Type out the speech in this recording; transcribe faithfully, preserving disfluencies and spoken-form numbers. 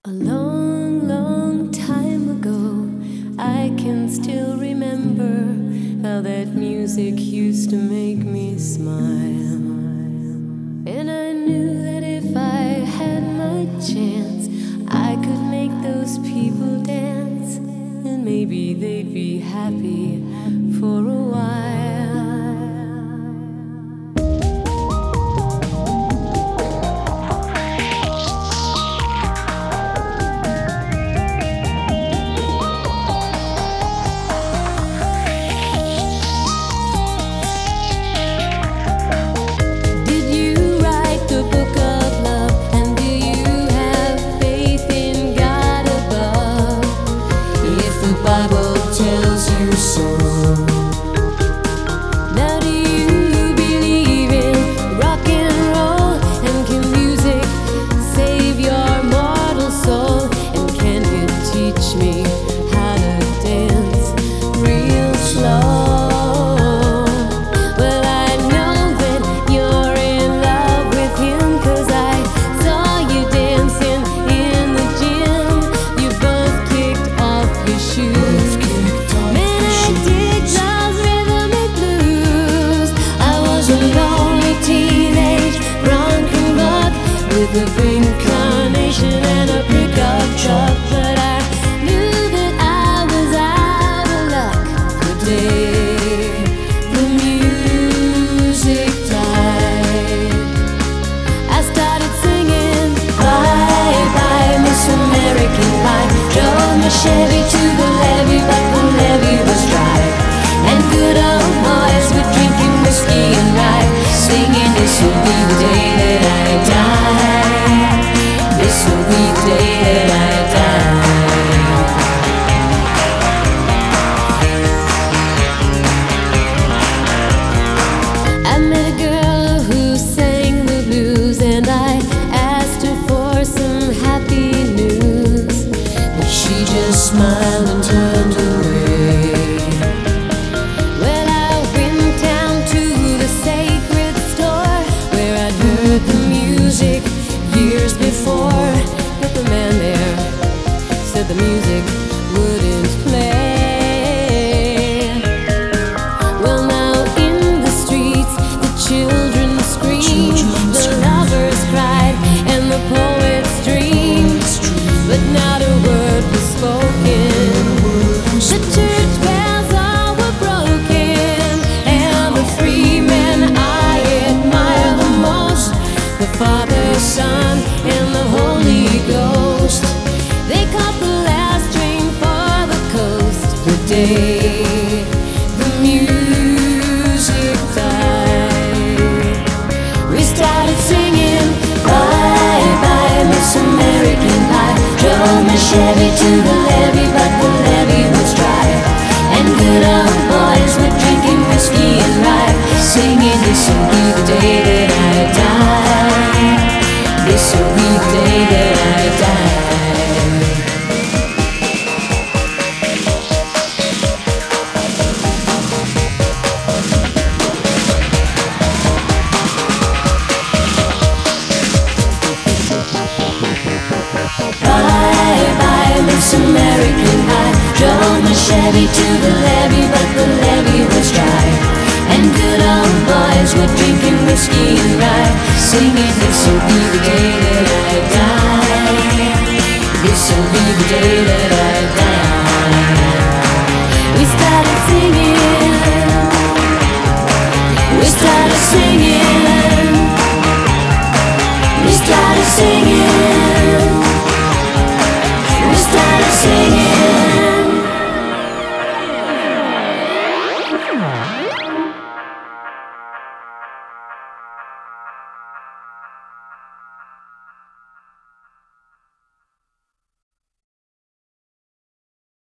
A long, long time ago, I can still remember how that music used to make me smile. And I knew that if I had my chance, I could make those people dance, and maybe they'd be happy for a while. Bible tells you so. Now do you believe in rock and roll? And can music save your mortal soul? And can you teach me how to dance real slow? Well, I know that you're in love with him, 'cause I saw you dancing in the gym. You both kicked off your shoes. With a pink carnation and a pickup truck, but I knew that I was out of luck the day the music died. I started singing bye bye Miss American Pie. Drove my Chevy to the levee, but the levee was dry, and good old boys were drinking whiskey and rye, singing this will be the day that I die. This will be the day that I die. I met a girl who sang the blues, and I asked her for some happy news, but she just smiled and turned away. Well, I went down to the Sacred Store, where I'd heard the music years before, but the man there said the music wouldn't play. Well, now in the streets the children screamed, the lovers cried, and the poets dreamed, but not a word was spoken. The church bells all were broken, and the three men I admire the most, the Father, Son, and the Holy Ghost, they caught the last train for the coast the day the music died. We started singing bye bye Miss American Pie. Drove my Chevy to the levee, but the levee was dry, and good old boys were drinking whiskey and rye, singing this will be the day that I die. This will be the day that I die. Bye bye Miss American Pie. Drove my Chevy to the levee, but the levee was dry, and good old boys were drinking whiskey and rye, singing this will be the day that I die. This will be the day that I die. We started singing. We started singing. We started singing. We started singing.